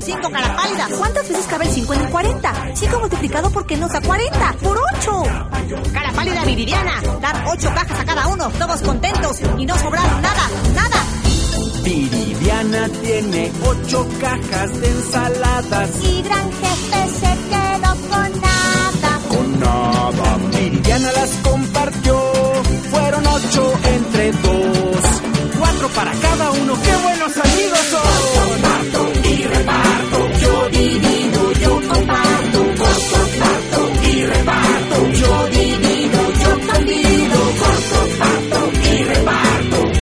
5 cara pálida. ¿Cuántas veces cabe el 5 en el 40? 5 multiplicado por qué nos da 40. ¡Por 8! Cara pálida Viridiana. Dar 8 cajas a cada uno. Todos contentos y no sobraron nada. Viridiana tiene 8 cajas de ensaladas. Y Gran Jefe se quedó con nada.